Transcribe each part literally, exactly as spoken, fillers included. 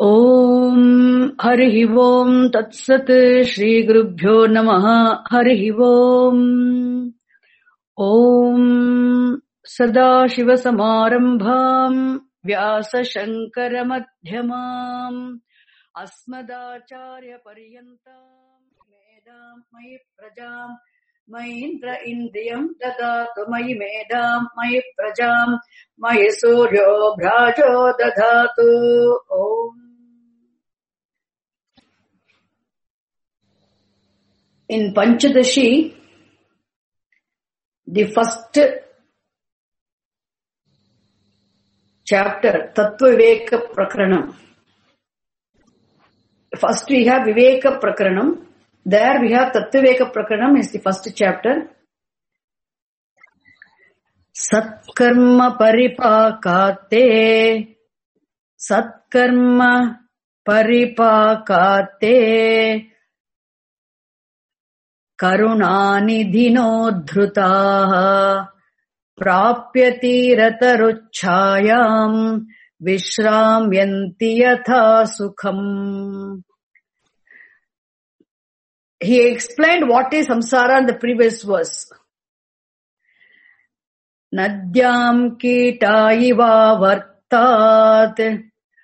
Om Harihi Om Tat Sat Shri Gurubhyo Namaha Harihi Om Om Sada Shiva Samarambham Vyasa Shankara Madhyamam Asmadacharya Paryantam Medam Mayi Prajam Mayindra Indriyam Dadatu Mayi Medam Mayi Prajam Mayi Suryo Bhrajo Dadatu Om. In Panchadashi, the first chapter, Tattva Viveka Prakaranam. First we have Viveka Prakaranam. There we have Tattva Viveka Prakaranam is the first chapter. Satkarma Paripakate Satkarma Paripakate Karunanidhino Dhrutaha Prapyati Rataruchayam Vishramyanti Yatha Sukham. He explained what is samsara in the previous verse. Nadyam kitaiva vartat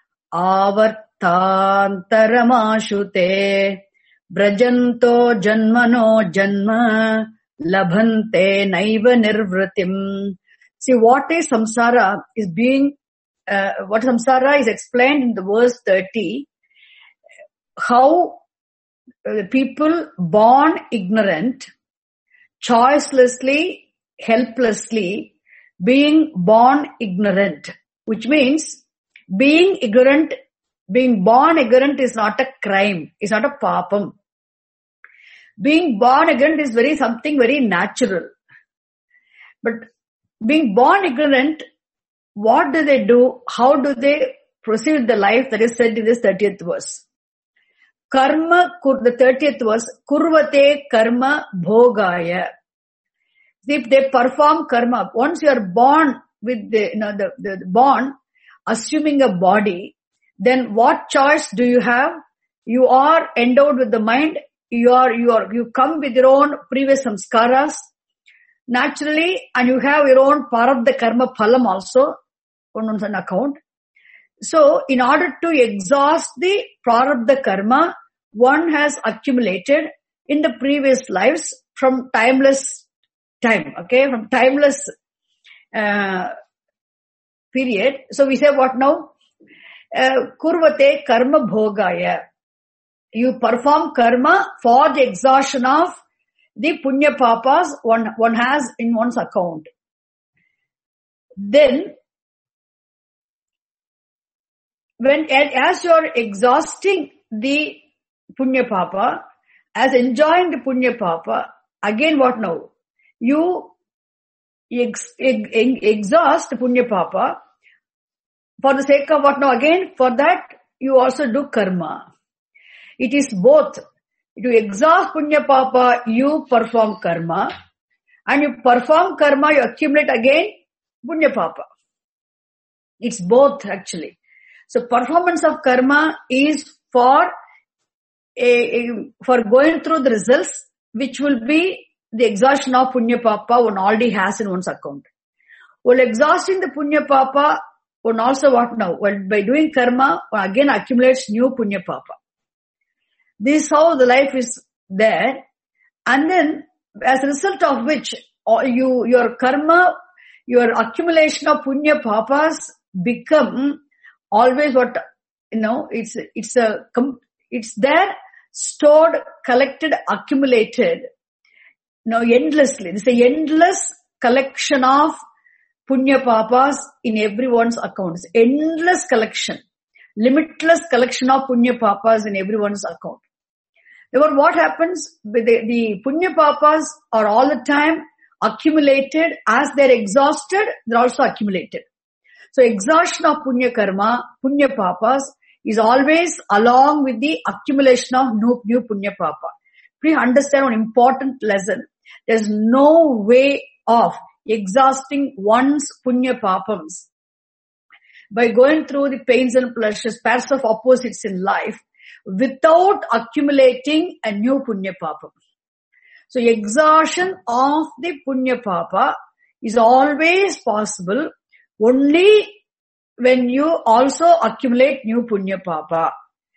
avartantaramashute Brajanto janmano janma labhante naiva nirvritim. See, what is samsara is being, uh, what samsara is explained in the verse thirty. How uh, people born ignorant, choicelessly, helplessly, being born ignorant, which means being ignorant, being born ignorant is not a crime, is not a papam. Being born ignorant is very something very natural. But being born ignorant, what do they do? How do they proceed with the life that is said in this thirtieth verse? Karma, the thirtieth verse, kurvate karma bhogaya. If they perform karma, once you are born with the, you know, the, the, the born, assuming a body, then what choice do you have? You are endowed with the mind. You are, you are, you come with your own previous samskaras, naturally, and you have your own parabdha karma phalam also, on an account. So, in order to exhaust the prarabdha karma, one has accumulated in the previous lives from timeless time, okay, from timeless uh, period. So, we say what now? Uh, kurvate karma bhogaya. You perform karma for the exhaustion of the punya papas one, one has in one's account. Then, when, as you are exhausting the punya papa, as enjoying the punya papa, again what now? You ex, ex, exhaust the punya papa for the sake of what now? Again, for that, you also do karma. It is both. To exhaust punya papa, you perform karma. And you perform karma, you accumulate again punya papa. It's both actually. So performance of karma is for a, a for going through the results, which will be the exhaustion of punya papa one already has in one's account. While exhausting the punya papa, one also what now? Well, by doing karma, one again accumulates new punya papa. This is how the life is there. And then, as a result of which, you, your karma, your accumulation of punya papas become always what, you know, it's, it's a, it's there, stored, collected, accumulated, you know, endlessly. It's a endless collection of punya papas in everyone's accounts. Endless collection. Limitless collection of punya papas in everyone's account. Therefore, what happens with the, the punya papas are all the time accumulated. As they're exhausted, they're also accumulated. So exhaustion of punya karma, punya papas is always along with the accumulation of new, new punya papa. Please understand one important lesson. There's no way of exhausting one's punya papams by going through the pains and pleasures, pairs of opposites in life, without accumulating a new punya papa. So exhaustion of the punya papa is always possible only when you also accumulate new punya papa.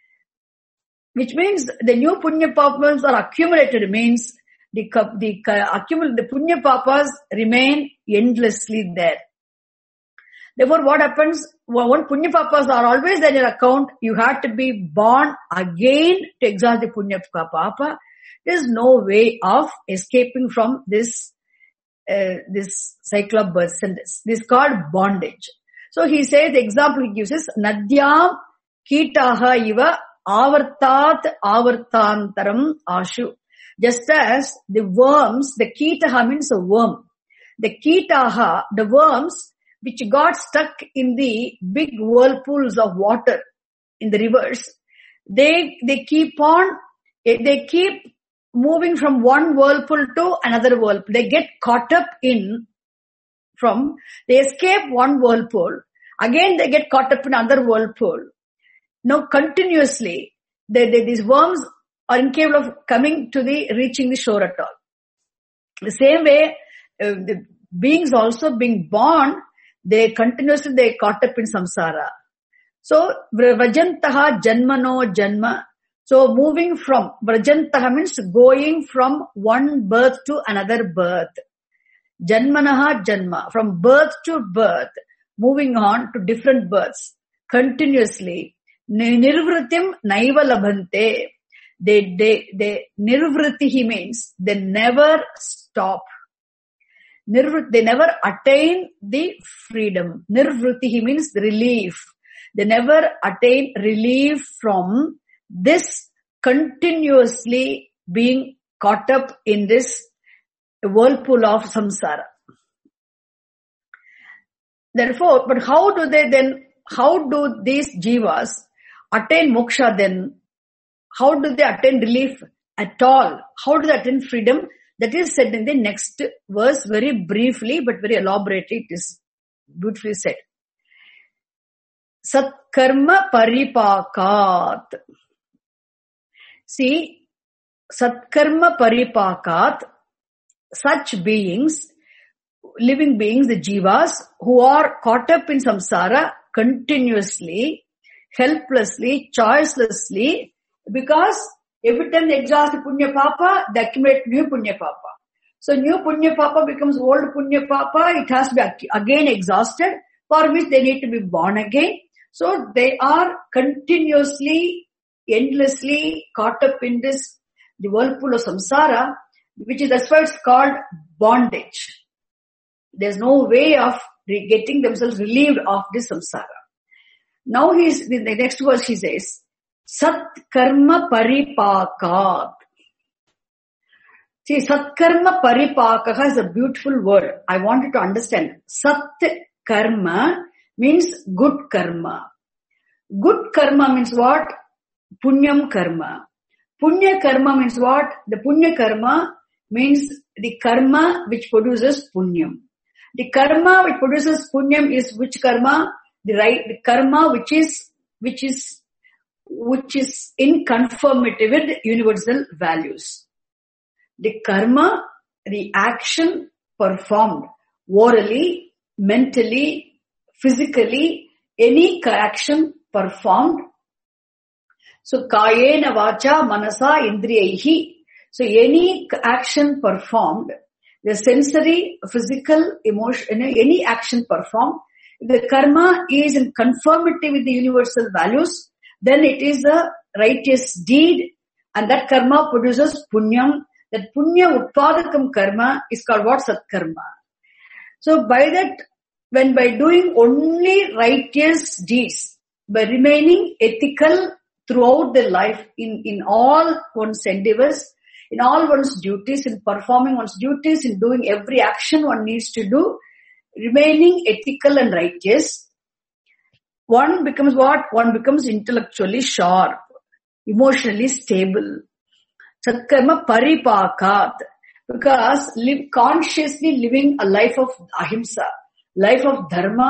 Which means the new punya papas are accumulated means the, the, accumul, the punya papas remain endlessly there. Therefore, what happens, when punya papas are always in your account, you have to be born again to exhaust the punya papa. There is no way of escaping from this, uh, this cycle of births and this. This is called bondage. So he says, the example he gives is, Nadyam Kitaha Iva Avartat Avartantaram Ashu. Just as the worms, the Kitaha means a worm. The Kitaha, the worms, which got stuck in the big whirlpools of water in the rivers, they, they keep on, they keep moving from one whirlpool to another whirlpool. They get caught up in from, they escape one whirlpool, again they get caught up in another whirlpool. Now continuously, they, they, these worms are incapable of coming to the, reaching the shore at all. The same way, uh, the beings also being born, they continuously, they caught up in samsara. So, vrajantaha janmano janma. So, moving from, vrajantaha means going from one birth to another birth. Janmanaha janma. From birth to birth, moving on to different births. Continuously. Nirvritim naiva labhante. They, they, they, nirvritihi means they never stop. Nirvrit, they never attain the freedom. Nirvritihi means relief. They never attain relief from this continuously being caught up in this whirlpool of samsara. Therefore, but how do they then, how do these jivas attain moksha then? How do they attain relief at all? How do they attain freedom? That is said in the next verse very briefly but very elaborately. It is beautifully said. Sat karma paripakat. See, sat karma paripakat, such beings, living beings, the jivas, who are caught up in samsara continuously, helplessly, choicelessly, because every time they exhaust the punya papa, they accumulate new punya papa. So new punya papa becomes old punya papa. It has to be again exhausted, for which they need to be born again. So they are continuously, endlessly caught up in this, the whirlpool of samsara, which is, that's why it's called bondage. There's no way of getting themselves relieved of this samsara. Now he's, in the next verse he says, Sat karma paripakat. See, Sat karma paripakaha is a beautiful word. I want you to understand. Sat karma means good karma. Good karma means what? Punyam karma. Punya karma means what? The punya karma means the karma which produces punyam. The karma which produces punyam is which karma? The right, the karma which is, which is, which is in conformity with universal values. The karma, the action performed orally, mentally, physically, any action performed. So, kayena vacha manasa indriyaihi. So, any action performed, the sensory, physical, emotion, any action performed, the karma is in conformity with the universal values, then it is a righteous deed, and that karma produces punyam. That punya utpadakam karma is called what? Sat karma. So by that, when by doing only righteous deeds, by remaining ethical throughout their life in, in all one's endeavors, in all one's duties, in performing one's duties, in doing every action one needs to do, remaining ethical and righteous, one becomes what? One becomes intellectually sharp, emotionally stable. Satkarma paripakat. Because live consciously living a life of ahimsa, life of dharma,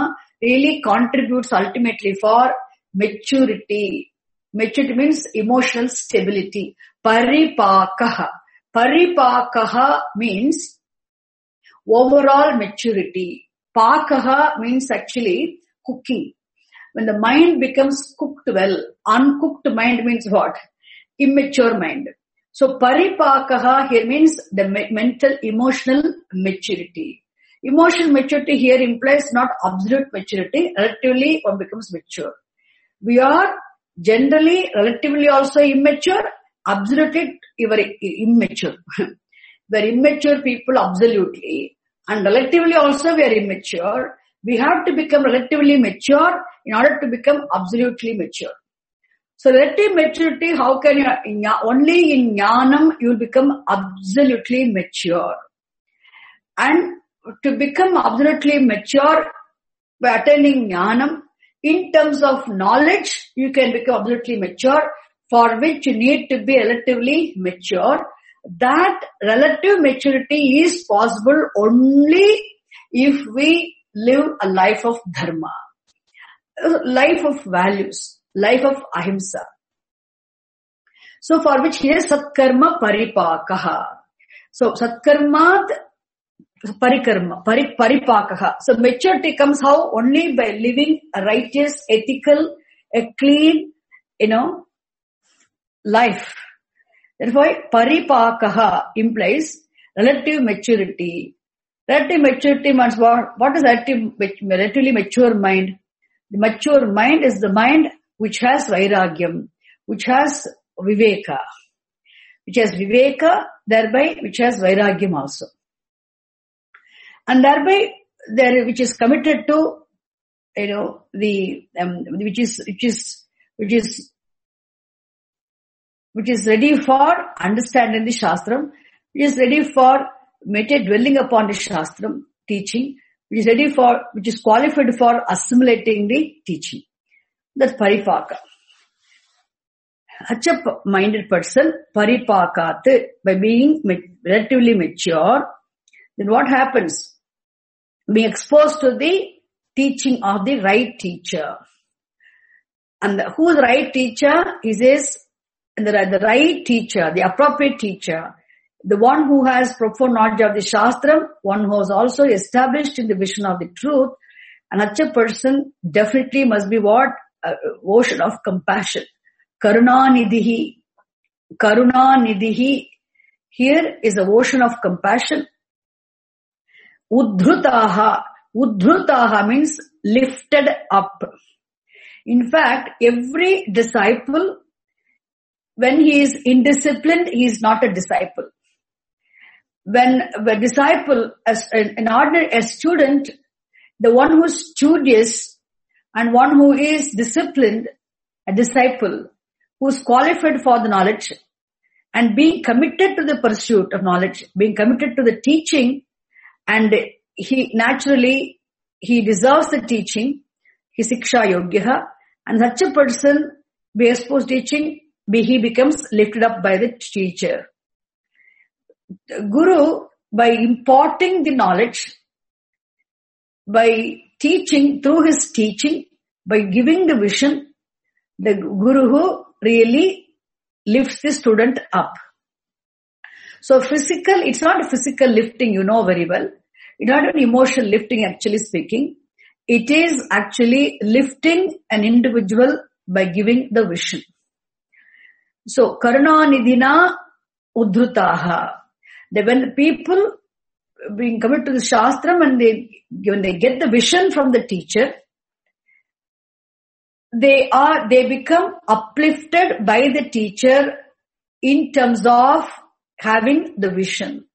really contributes ultimately for maturity. Maturity means emotional stability. Paripakaha. Paripakaha means overall maturity. Pakaha means actually cooking. When the mind becomes cooked well, uncooked mind means what? Immature mind. So paripakaha here means the me- mental, emotional maturity. Emotional maturity here implies not absolute maturity. Relatively one becomes mature. We are generally, relatively also immature. Absolutely, you are immature. We are immature people absolutely. And relatively also we are immature. We have to become relatively mature in order to become absolutely mature. So relative maturity, how can you, only in jnanam you will become absolutely mature. And to become absolutely mature by attaining jnanam, in terms of knowledge, you can become absolutely mature, for which you need to be relatively mature. That relative maturity is possible only if we live a life of dharma, life of values, life of ahimsa. So for which here satkarma paripakaha. So satkarma parikarma, pari, paripakaha. So maturity comes how? Only by living a righteous, ethical, a clean, you know, life. Therefore, paripakaha implies relative maturity. Relative maturity means what? What is relative, relatively mature mind? The mature mind is the mind which has vairagyam, which has viveka, which has viveka, thereby which has vairagyam also. And thereby, there, which is committed to, you know, the, um, which is, which is, which is, which is ready for understanding the Shastram, which is ready for meditate, dwelling upon the Shastram teaching, which is ready for, which is qualified for assimilating the teaching. That's paripaka. Such a minded person, paripakat, by being relatively mature, then what happens? Being exposed to the teaching of the right teacher. And the, who is the right teacher? He says, the, the right teacher, the appropriate teacher, the one who has profound knowledge of the Shastram, one who is also established in the vision of the truth, and such a person definitely must be what? Uh, ocean of compassion. Karunanidhihi. Karunanidhihi. Here is the ocean of compassion. Uddhrutaha. Uddhrutaha means lifted up. In fact, every disciple, when he is indisciplined, he is not a disciple. When a disciple, as an ordinary a student, the one who is studious and one who is disciplined, a disciple, who is qualified for the knowledge and being committed to the pursuit of knowledge, being committed to the teaching, and he naturally, he deserves the teaching, he siksha yogyaha, and such a person, be exposed teaching, he becomes lifted up by the teacher. Guru, by imparting the knowledge, by teaching, through his teaching, by giving the vision, the Guru really lifts the student up. So physical, it's not a physical lifting, you know very well. It's not an emotional lifting, actually speaking. It is actually lifting an individual by giving the vision. So, Karunanidhina Uddhrutaha. When people being committed to the Shastram and they, when they get the vision from the teacher, they are, they become uplifted by the teacher in terms of having the vision.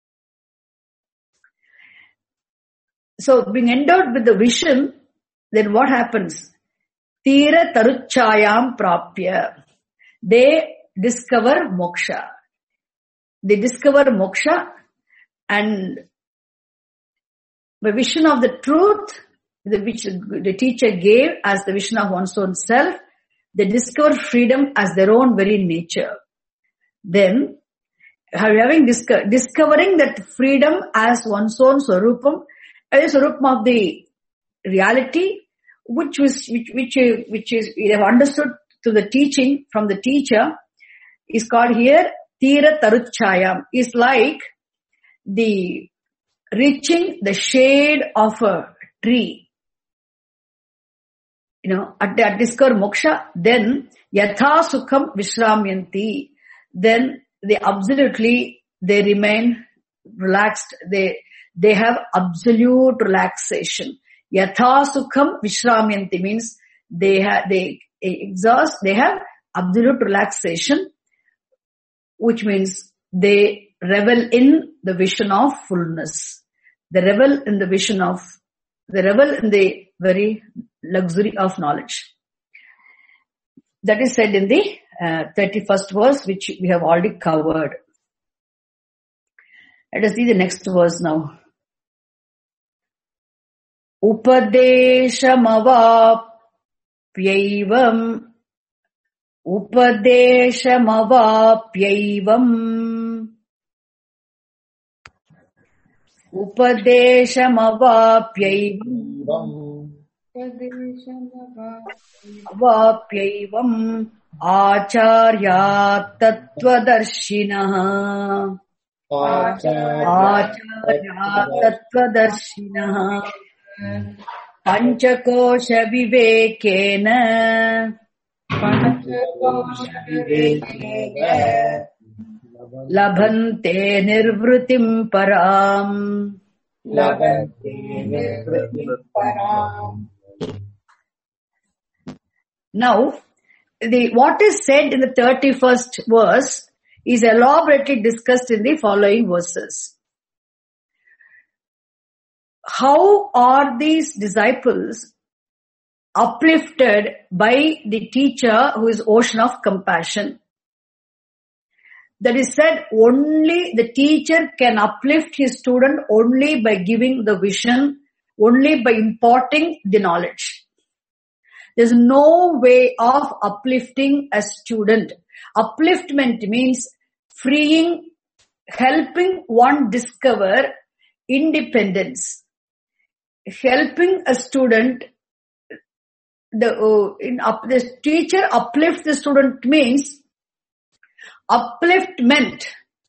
So, being endowed with the vision, then what happens? Tira taruchayam prapya. They discover moksha. They discover moksha, and the vision of the truth, the which the teacher gave as the vision of one's own self, they discover freedom as their own very nature. Then, having disco- discovering that freedom as one's own swarupam, as a swarupam of the reality, which was, which, which, which is, we have understood to the teaching from the teacher is called here, Tira Taruchayam, is like the reaching the shade of a tree. You know, at, at discover moksha, then Yatha Sukham Vishramyanti, then they absolutely, they remain relaxed. They, they have absolute relaxation. Yatha Sukham Vishramyanti means they have, they exhaust, they have absolute relaxation, which means they revel in the vision of fullness. They revel in the vision of, they revel in the very luxury of knowledge. That is said in the uh, thirty-first verse, which we have already covered. Let us see the next verse now. Upadeshamavapyaivam Upadeshamavapyaivam Upadeshamavapyaivam Avapyaivam Acharya Tattvadarshinaha Acharya Tattvadarshinaha Panchakosha Vivekena Panchakosha Vivekena Labhante Nirvritim Param Labhante Nirvritim Param. Now, the what is said in the thirty-first verse is elaborately discussed in the following verses. How are these disciples uplifted by the teacher who is ocean of compassion? That is said, only the teacher can uplift his student only by giving the vision, only by imparting the knowledge. There's no way of uplifting a student. Upliftment means freeing, helping one discover independence. Helping a student, the, uh, in up, the teacher uplifts the student means upliftment.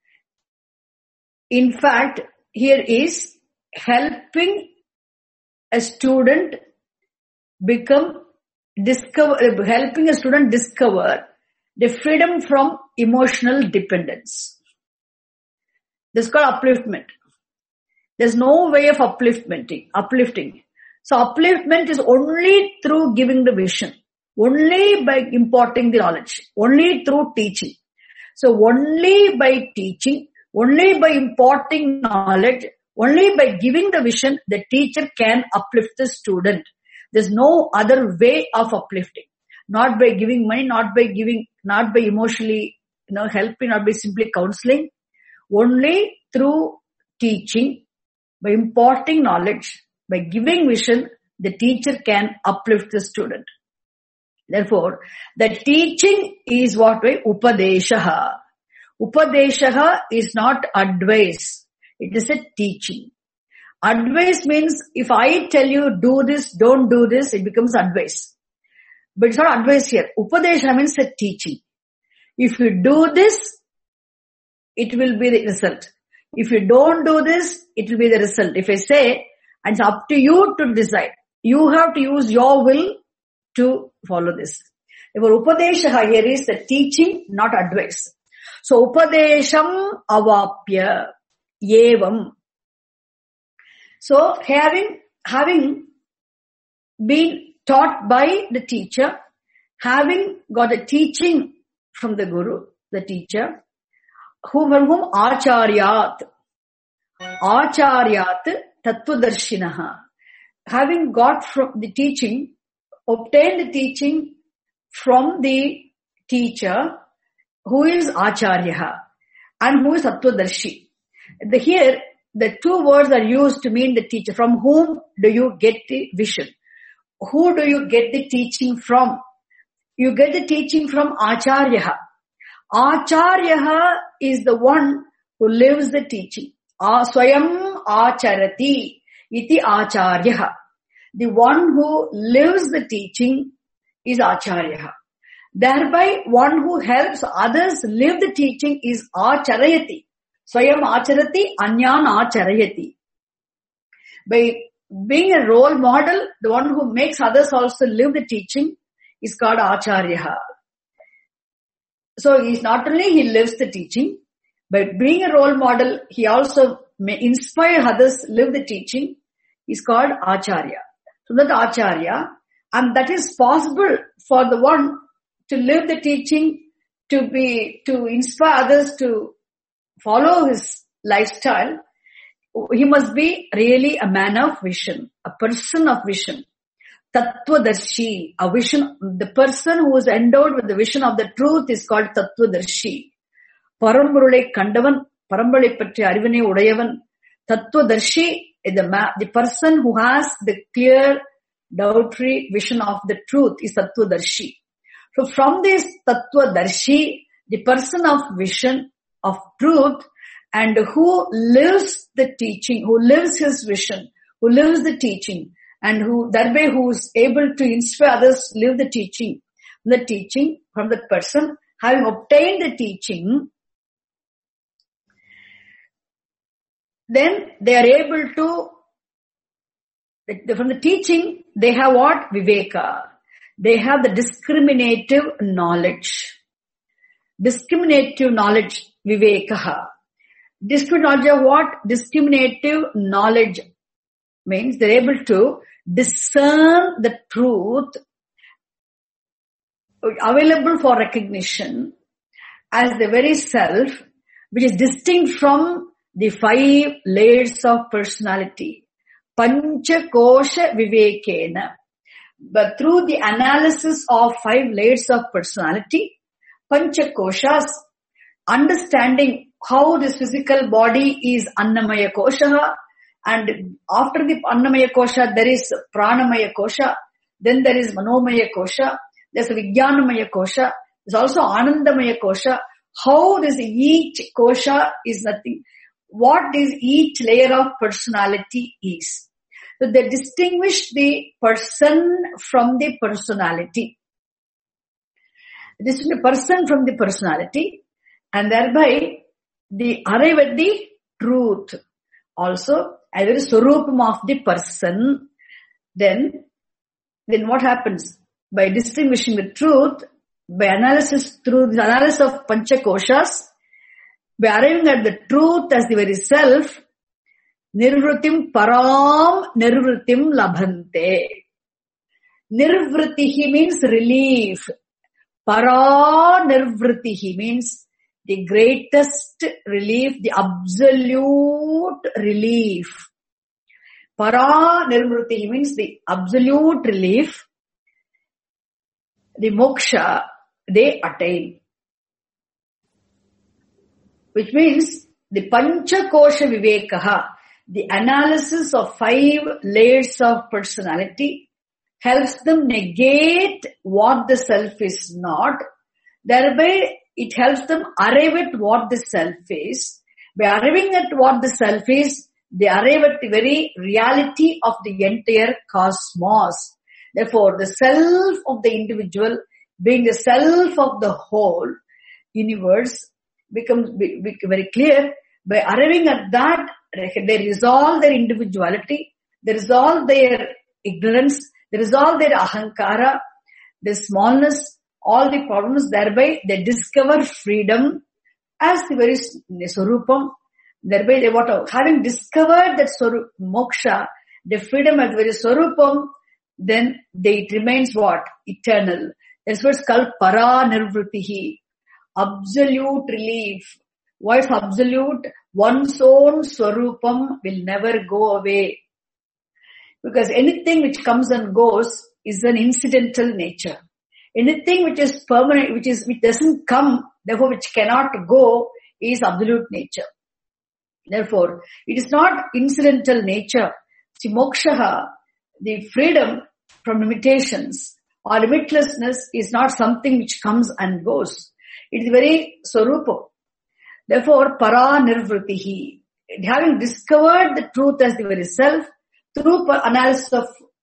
In fact, here is helping a student become discover, helping a student discover the freedom from emotional dependence. This is called upliftment. There's no way of upliftment, uplifting. So upliftment is only through giving the vision, only by imparting the knowledge, only through teaching. So only by teaching, only by imparting knowledge, only by giving the vision, the teacher can uplift the student. There's no other way of uplifting. Not by giving money, not by giving, not by emotionally, you know, helping, not by simply counseling. Only through teaching, by imparting knowledge, by giving vision, the teacher can uplift the student. Therefore, the teaching is what way? Upadeshaha. Upadeshaha is not advice. It is a teaching. Advice means if I tell you do this, don't do this, it becomes advice. But it's not advice here. Upadesha means a teaching. If you do this, it will be the result. If you don't do this, it will be the result. If I say, and it's up to you to decide. You have to use your will to follow this. Therefore, Upadesha here is the teaching, not advice. So, Upadesham avapya yevam. So, having, having been taught by the teacher, having got a teaching from the Guru, the teacher, who from whom Acharyat, Acharyat Tattvadarshinaha, having got from the teaching, obtained the teaching from the teacher, who is Acharya and who is Tattvadarshi. The, here, the two words are used to mean the teacher. From whom do you get the vision? Who do you get the teaching from? You get the teaching from Acharya. Acharya is the one who lives the teaching. Swayam acharati iti acharya. the one who lives the teaching is Acharya. Thereby, one who helps others live the teaching is Acharayati. Swayam Acharati, Anyan Acharayati. By being a role model, the one who makes others also live the teaching is called Acharya. So, he's not only he lives the teaching, but being a role model, he also may inspire others live the teaching is called Acharya. So that Acharya, and that is possible for the one to live the teaching, to be, to inspire others to follow his lifestyle. He must be really a man of vision, a person of vision. Tattvadarshi, a vision, the person who is endowed with the vision of the truth is called Tattvadarshi. Paramburulai Kandavan, Paramburulai Patti Arivane Udayavan. Tattvadarshi is the, ma- the person who has the clear, doubtfree vision of the truth is Tattvadarshi. So from this Tattvadarshi, the person of vision of truth and who lives the teaching, who lives his vision, who lives the teaching, and who that way who is able to inspire others live the teaching, the teaching from that person, having obtained the teaching, then they are able to, from the teaching, they have what? Viveka. They have the discriminative knowledge. Discriminative knowledge, Viveka. Discriminative knowledge of what? Discriminative knowledge means they're able to discern the truth available for recognition as the very self, which is distinct from the five layers of personality. Pancha Kosha Vivekena. But through the analysis of five layers of personality, Pancha Koshas, understanding how this physical body is Annamaya Kosha, and after the Annamaya Kosha, there is Pranamaya Kosha, then there is Manomaya Kosha, there's a Vijnanamaya Kosha, there's also Anandamaya Kosha. How this each Kosha is nothing. What is each layer of personality is. So they distinguish the person from the personality. This is the person from the personality, and thereby they arrive at the truth. Also, as a Swarupam of the person, then, then what happens? By distinguishing the truth, by analysis through the analysis of Panchakoshas, by arriving at the truth as the very self, Nirvritim param nirvritim labhante. Nirvritihi means relief. Para nirvritihi means the greatest relief, the absolute relief. Para nirvritihi means the absolute relief. The moksha they attain. Which means the Pancha Kosha Vivekaha, the analysis of five layers of personality, helps them negate what the self is not. Thereby, it helps them arrive at what the self is. By arriving at what the self is, they arrive at the very reality of the entire cosmos. Therefore, the self of the individual, being the self of the whole universe, becomes very clear. By arriving at that, they resolve their individuality, they resolve their ignorance, they resolve their ahankara, their smallness, all the problems. Thereby, they discover freedom as the very Swarupam. Thereby, they want to, having discovered that Swarup, moksha, the freedom as the very Swarupam, then they, it remains what? Eternal. That's what's called para nirvritihi. Absolute relief. Why is absolute? One's own Swarupam will never go away. Because anything which comes and goes is an incidental nature. Anything which is permanent, which is, which doesn't come, therefore which cannot go, is absolute nature. Therefore, it is not incidental nature. See, moksha, the freedom from limitations or limitlessness is not something which comes and goes. It is very Swarupa. Therefore, para nirvritihi, having discovered the truth as the very self, through analysis of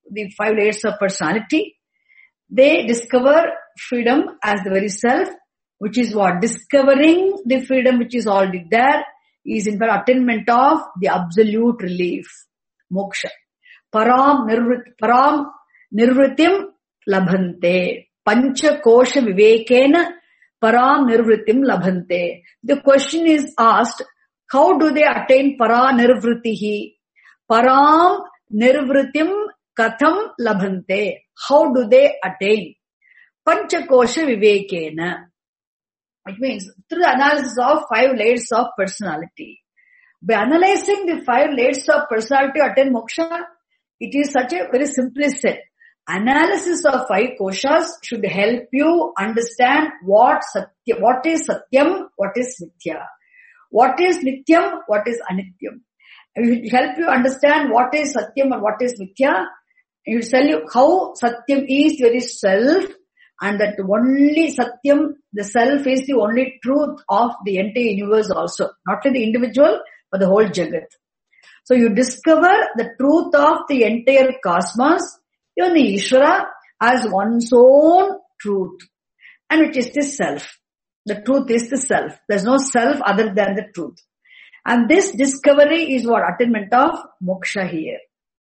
the five layers of personality, they discover freedom as the very self, which is what? Discovering the freedom which is already there is in fact attainment of the absolute relief, moksha. Param nirvrit, param nirvritim labhante. Pancha kosha vivekena param nirvritim labhante. The question is asked, how do they attain para nirvritihi? Param nirvritim katham labhante. How do they attain? Pancha kosha vivekena. It means through the analysis of five layers of personality. By analyzing the five layers of personality to attain moksha, it is such a very simplistic. Analysis of five koshas should help you understand what satya, what is satyam, what is mithya. What is nityam, what is anityam. It will help you understand what is satyam and what is mithya. It will tell you how satyam is very self, and that only satyam, the self, is the only truth of the entire universe also. Not for the individual, but the whole jagat. So you discover the truth of the entire cosmos, even the Ishvara, as one's own truth. And which is the self. The truth is the self. There's no self other than the truth. And this discovery is what? Attainment of moksha here.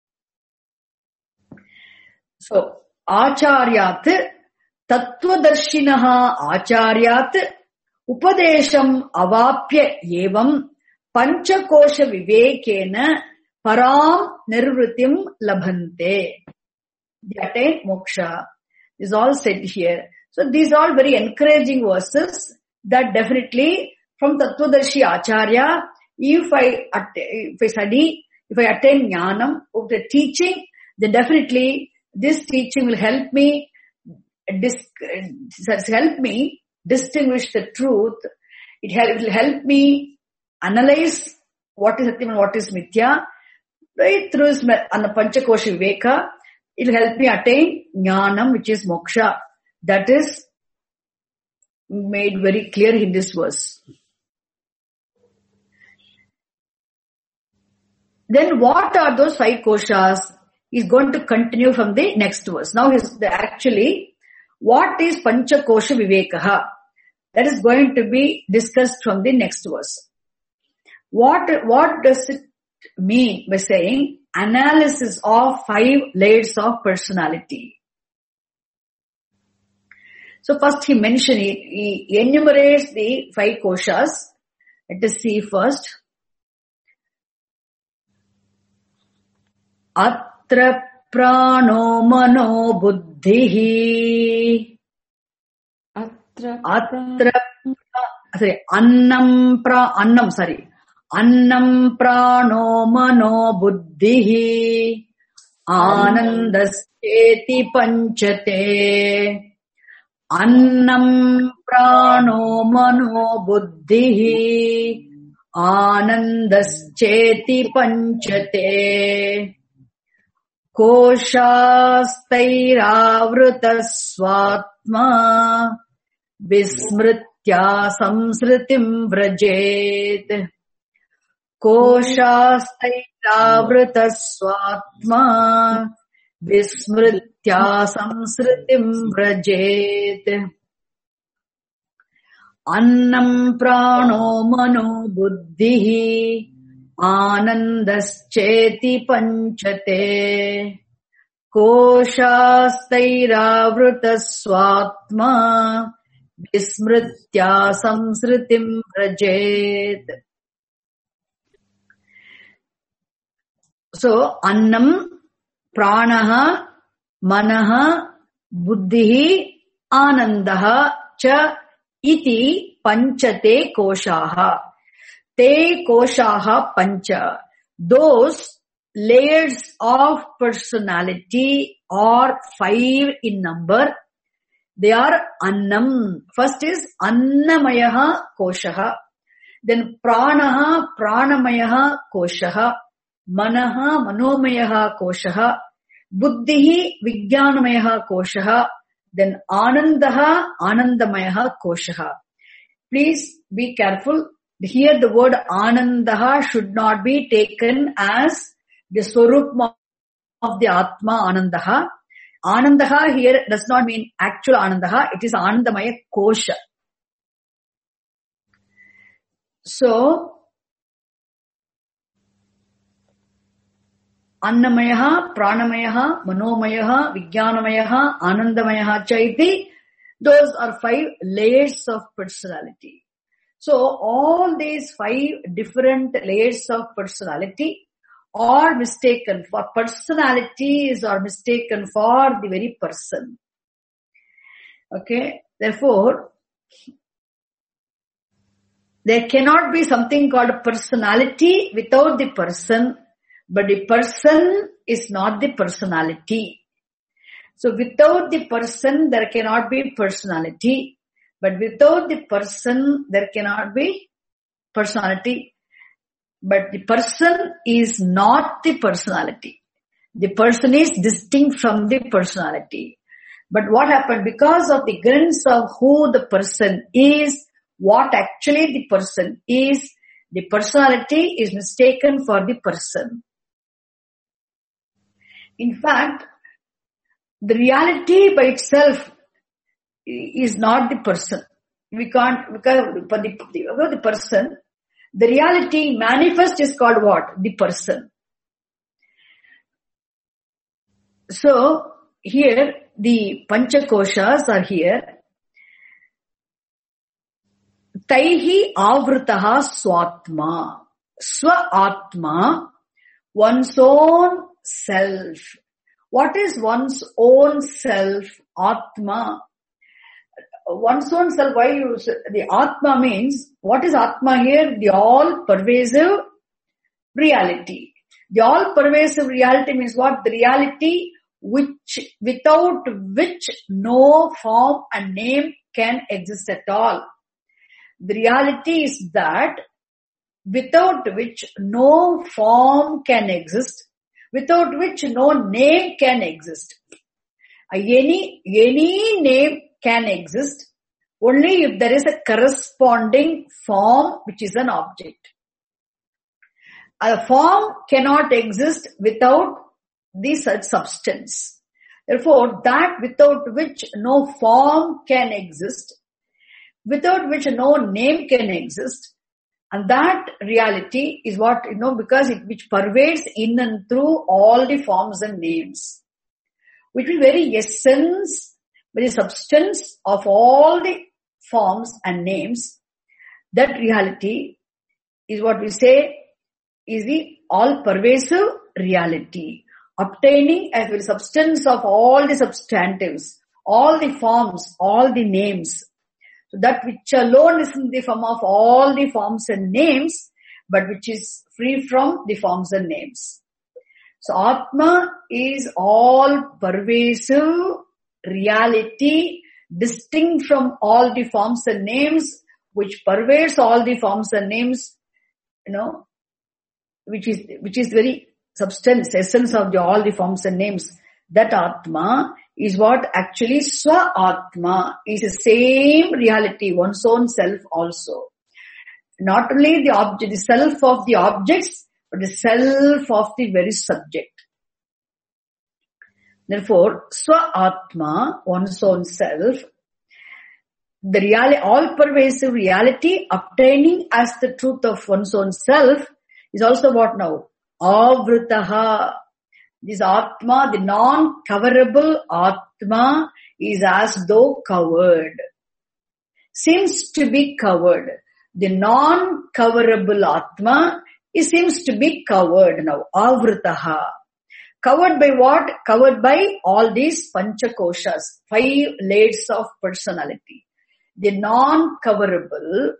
So, Acharyat, Tattvadarshinaha Acharyat, Upadesham Avapya Evam, Panchakosha Vivekena, Param Nirvritim Labhante. They attain moksha. This is all said here. So these are all very encouraging verses that definitely from Tattvadarshi Acharya, if I, if I study, if I attain jnanam of the teaching, then definitely this teaching will help me, dis, help me distinguish the truth. It, help, it will help me analyze what is satyam and what is mithya. Right through the Panchakosha Viveka, it will help me attain jnanam, which is moksha. That is made very clear in this verse. Then what are those five koshas? He's going to continue from the next verse. Now he's the, actually, what is Pancha Kosha Vivekaha? That is going to be discussed from the next verse. What, what does it mean by saying analysis of five layers of personality? So first he mentioned, he, he enumerates the five koshas. Let us see first. Atra prano mano buddhihi. Atra, Atra sorry, annam pra, annam, sorry. Annam prano mano buddhihi. Anandascheti panchate. Annam prano mano buddhihi. Anandascheti panchate. Koshastairavrita swatma vismritya samsritim vrajet. Koshastairavrita swatma vismritya samsritim vrajet. Annam prano mano buddhihi. Anandascheti panchate. Koshastairavrita swatma vismritya samsritim vrajet. So, annam, pranaha, manaha, buddhihi, anandaha, cha, iti, panchate koshaha. Te koshaha pancha. Those layers of personality are five in number. They are annam. First is annamayaha koshaha. Then pranaha pranamayaha koshaha. Manaha manomayaha koshaha. Buddhihi vijnanamayaha koshaha. Then anandaha anandamayaha koshaha. Please be careful. Here the word anandaha should not be taken as the swarup of the Atma Anandaha. Anandaha here does not mean actual Anandaha. It is Anandamaya Kosha. So, Annamayaha, Pranamayaha, Manomayaha, Vijnanamayaha, Anandamayaha Chaiti. Those are five layers of personality. So all these five different layers of personality are mistaken for personalities, are mistaken for the very person. Okay. Therefore, there cannot be something called a personality without the person, but the person is not the personality. So without the person, there cannot be personality. But without the person, there cannot be personality. But the person is not the personality. The person is distinct from the personality. But what happened? Because of the ignorance of who the person is, what actually the person is, the personality is mistaken for the person. In fact, the reality by itself is not the person. We can't, because for the, the, the person, the reality manifest is called what? The person. So, here, the Panchakoshas are here. Taihi avritaha swatma. Swa-atma, one's own self. What is one's own self? Atma. One's own self, why you say, the Atma means, what is Atma here? The all-pervasive reality. The all-pervasive reality means what? The reality which, without which no form and name can exist at all. The reality is that without which no form can exist, without which no name can exist. Any, any name can exist only if there is a corresponding form which is an object. A form cannot exist without the such substance. Therefore, that without which no form can exist, without which no name can exist, and that reality is what, you know, because it which pervades in and through all the forms and names, which is very essence, very substance of all the forms and names. That reality is what we say is the all-pervasive reality, obtaining as the substance of all the substantives, all the forms, all the names. So that which alone is in the form of all the forms and names, but which is free from the forms and names. So Atma is all pervasive reality, distinct from all the forms and names, which pervades all the forms and names, you know, which is, which is very substance, essence of the, all the forms and names. That Atma is what actually Swa-Atma is the same reality, one's own self also. Not only the object, the self of the objects, but the self of the very subject. Therefore, Swa-Atma, one's own self, the reality, all-pervasive reality obtaining as the truth of one's own self is also what now? Avritaha. This Atma, the non-coverable Atma, is as though covered. Seems to be covered. The non-coverable Atma, it seems to be covered now. Avritaha. Covered by what? Covered by all these Panchakoshas, five layers of personality. The non-coverable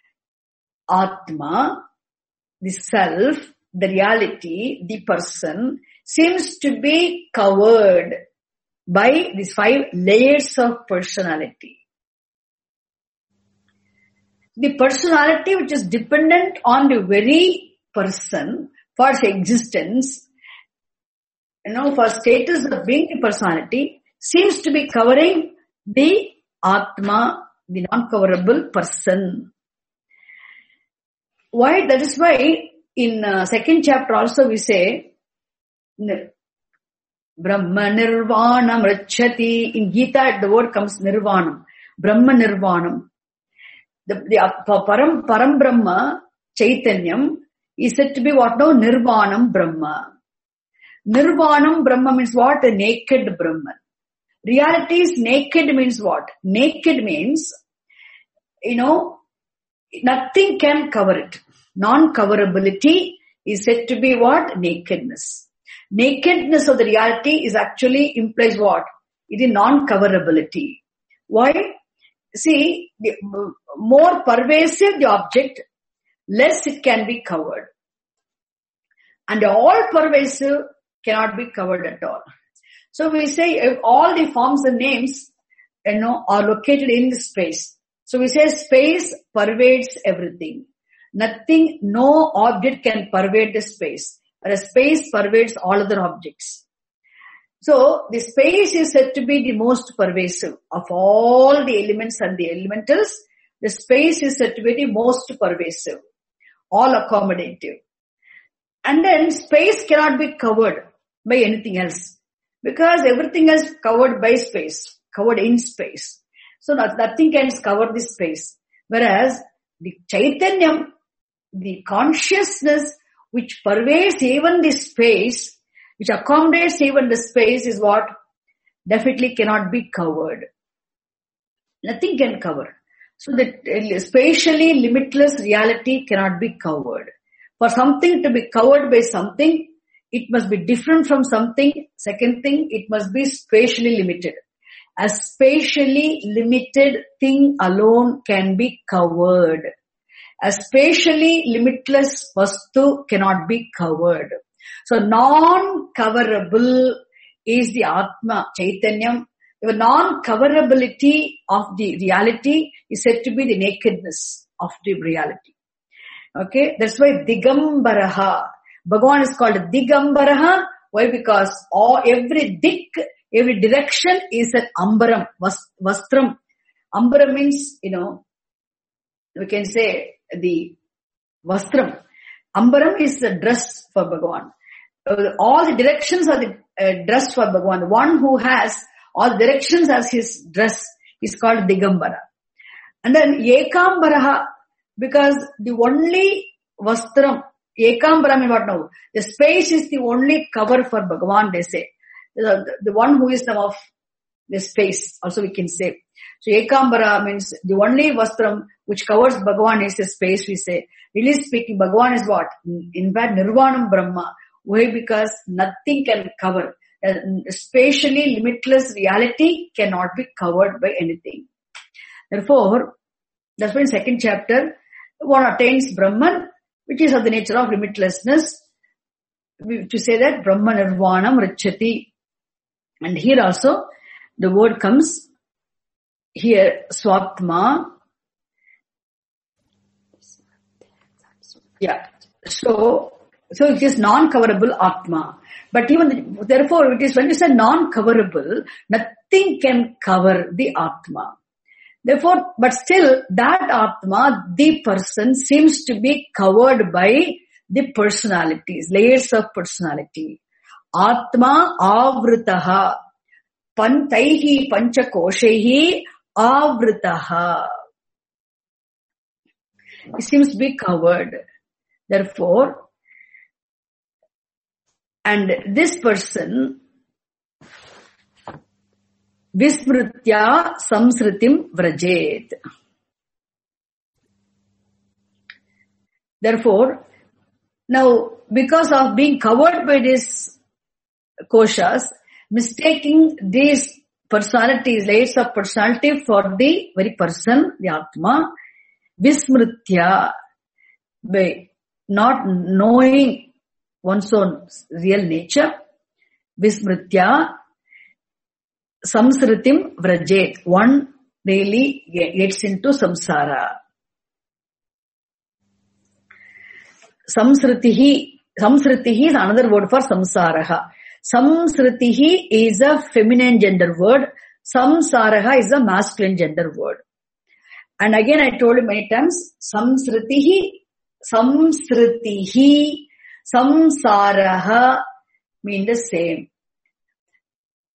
Atma, the self, the reality, the person, seems to be covered by these five layers of personality. The personality which is dependent on the very person for its existence, you know, for status of being the personality, seems to be covering the Atma, the non-coverable person. Why? That is why in uh, second chapter also we say, Brahma Nirvanam Rachati. In Gita, the word comes Nirvanam. Brahma Nirvanam. The, the uh, Param, Param Brahma, Chaitanyam, is said to be what now? Nirvanam Brahma. Nirvanam Brahma means what? A naked Brahman. Reality is naked means what? Naked means, you know, nothing can cover it. Non-coverability is said to be what? Nakedness. Nakedness of the reality is actually implies what? It is non-coverability. Why? See, the more pervasive the object, less it can be covered. And all pervasive cannot be covered at all. So we say if all the forms and names, you know, are located in the space. So we say space pervades everything. Nothing, no object can pervade the space. Or a space pervades all other objects. So the space is said to be the most pervasive of all the elements and the elementals. The space is said to be the most pervasive, all accommodative. And then space cannot be covered by anything else because everything is covered by space, covered in space. So nothing can cover this space. Whereas the Chaitanyam, the consciousness which pervades even the space, which accommodates even the space is what definitely cannot be covered. Nothing can cover. So that spatially limitless reality cannot be covered. For something to be covered by something, it must be different from something. Second thing, it must be spatially limited. A spatially limited thing alone can be covered. A spatially limitless vastu cannot be covered. So non-coverable is the Atma, Chaitanyam. The non-coverability of the reality is said to be the nakedness of the reality. Okay, that's why Digambaraha. Bhagavan is called Digambaraha. Why? Because all, every dik, every direction is an ambaram, vastram. Ambaram means, you know, we can say the vastram. Ambaram is the dress for Bhagavan. All the directions are the uh, dress for Bhagavan. The one who has all directions as his dress is called Digambara. And then Ekambaraha, because the only vastram, Ekambara means what now? The space is the only cover for Bhagavan, they say. The, the, the one who is the of the space, also we can say. So Ekambara means the only vastram which covers Bhagavan is the space, we say. Really speaking, Bhagavan is what? In fact, Nirvanam Brahma. Why? Because nothing can cover. Uh, spatially limitless reality cannot be covered by anything. Therefore, that's why in second chapter, one attains Brahman, which is of the nature of limitlessness. We, to say that Brahma Nirvanam Rachati. And here also, the word comes here, Swatma. Yeah. So, so it is non-coverable Atma. But even, therefore, it is when you say non-coverable, nothing can cover the Atma. Therefore, but still, that Atma, the person, seems to be covered by the personalities, layers of personality. Atma avritaha, pantaihi panchakoshehi avritaha. It seems to be covered. Therefore, and this person, Vismritya samsritim vrajet. Therefore, now because of being covered by these koshas, mistaking these personalities, layers of personality for the very person, the Atma, Vismritya, by not knowing one's own real nature, Vismritya samsritim vrajet. One really gets into samsara. Samsritihi. Samsritihi is another word for samsaraha. Samsritihi is a feminine gender word. Samsaraha is a masculine gender word. And again I told you many times, samsritihi, samsritihi, samsaraha mean the same.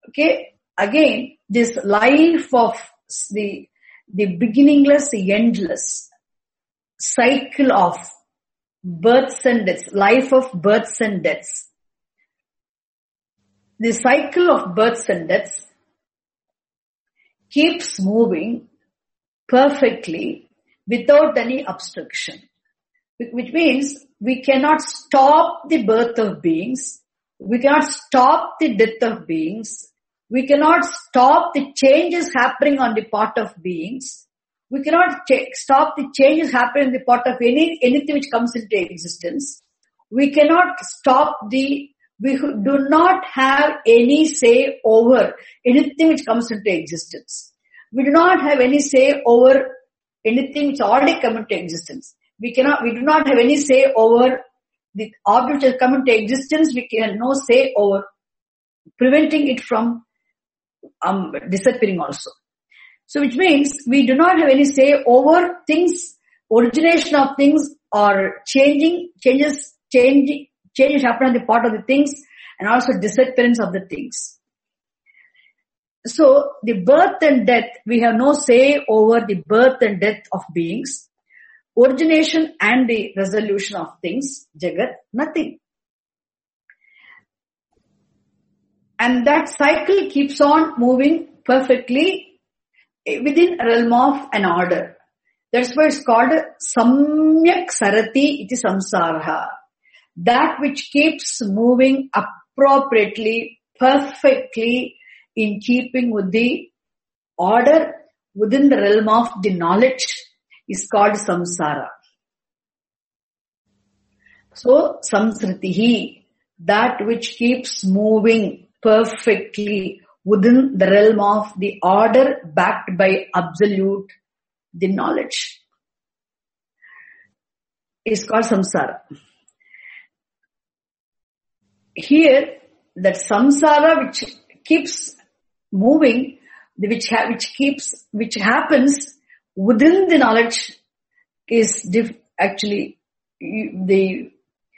Okay, again, this life of the, the beginningless, the endless cycle of births and deaths, life of births and deaths. The cycle of births and deaths keeps moving perfectly without any obstruction, which means we cannot stop the birth of beings, we cannot stop the death of beings, we cannot stop the changes happening on the part of beings, we cannot ch- stop the changes happening on the part of any anything which comes into existence, we cannot stop the we do not have any say over anything which comes into existence. We do not have any say over anything which already come into existence. We cannot, we do not have any say over the object which has come into existence. We can no say over preventing it from um, disappearing also. So which means we do not have any say over things, origination of things or changing, changes, changing, changes happen on the part of the things and also disappearance of the things. So the birth and death, we have no say over the birth and death of beings, origination and the resolution of things, Jagat, nothing. And that cycle keeps on moving perfectly within a realm of an order. That's why it's called Samyak Sarati iti Samsaraha. That which keeps moving appropriately, perfectly, in keeping with the order within the realm of the knowledge is called samsara. So, samsritihi, that which keeps moving perfectly within the realm of the order backed by absolute, the knowledge, is called samsara. Here, that samsara which keeps moving, which ha- which keeps, which happens within the knowledge is diff- actually the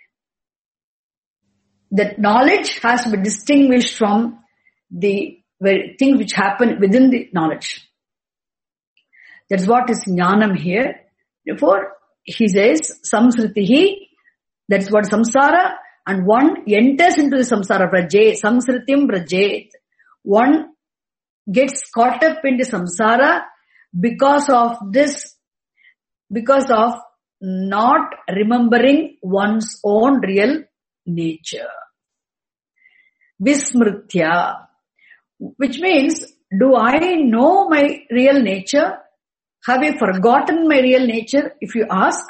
that knowledge has to be distinguished from the things which happen within the knowledge. That's what is jnanam here. Therefore, he says samsritihi. That's what samsara. And one enters into the samsara praje, samsritim prajet. One gets caught up in the samsara because of this, because of not remembering one's own real nature. Vismritya, which means, do I know my real nature? Have I forgotten my real nature? If you ask,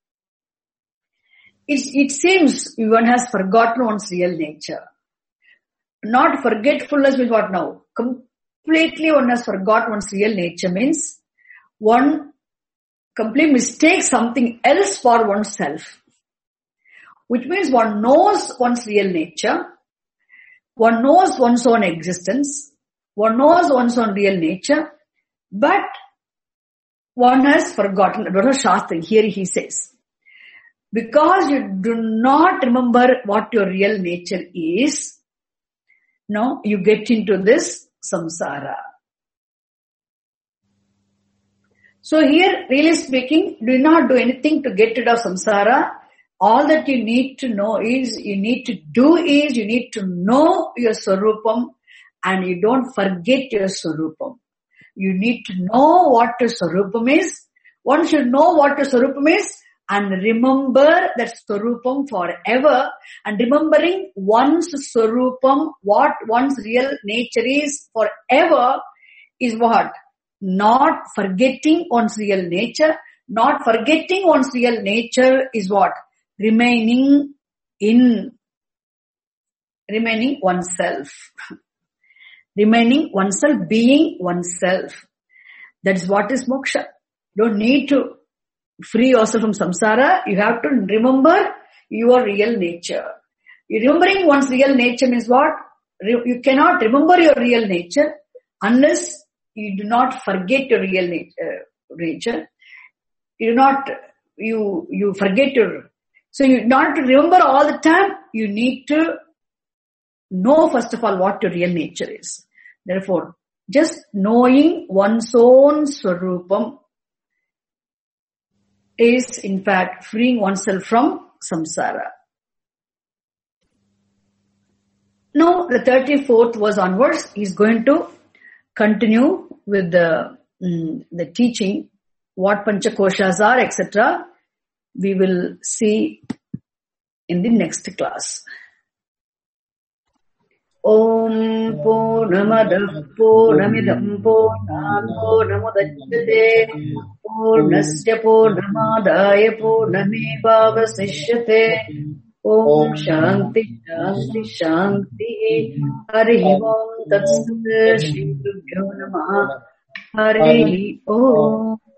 It, it seems one has forgotten one's real nature. Not forgetfulness means what now? Completely one has forgotten one's real nature means one completely mistakes something else for oneself. Which means one knows one's real nature. One knows one's own existence. One knows one's own real nature. But one has forgotten. Shastra, here he says. Because you do not remember what your real nature is, no, you get into this samsara. So here, really speaking, do not do anything to get rid of samsara. All that you need to know is, you need to do is, you need to know your swarupam and you don't forget your swarupam. You need to know what your swarupam is. One should know what your swarupam is, and remember that swarupam forever, and remembering one's swarupam, what one's real nature is forever, is what? Not forgetting one's real nature. Not forgetting one's real nature is what? Remaining in, remaining oneself. Remaining oneself, being oneself. That's what is moksha. Don't need to free yourself from samsara. You have to remember your real nature. Remembering one's real nature means what? You cannot remember your real nature unless you do not forget your real nature. You do not, you, you forget your, so you not to remember all the time, you need to know first of all what your real nature is. Therefore, just knowing one's own Swarupam is in fact freeing oneself from samsara. Now, the thirty-fourth verse onwards, he's going to continue with the, mm, the teaching, what Panchakoshas are, et cetera. We will see in the next class. Om Purnamadah Purnamidam Purnam Purnamudachyate Purnasya Purnamadaya Purnamevavasishyate. Om Shanti Shanti Shanti. Hari Om Tat Sat. Shri Gurubhyo Namaha. Hari Om.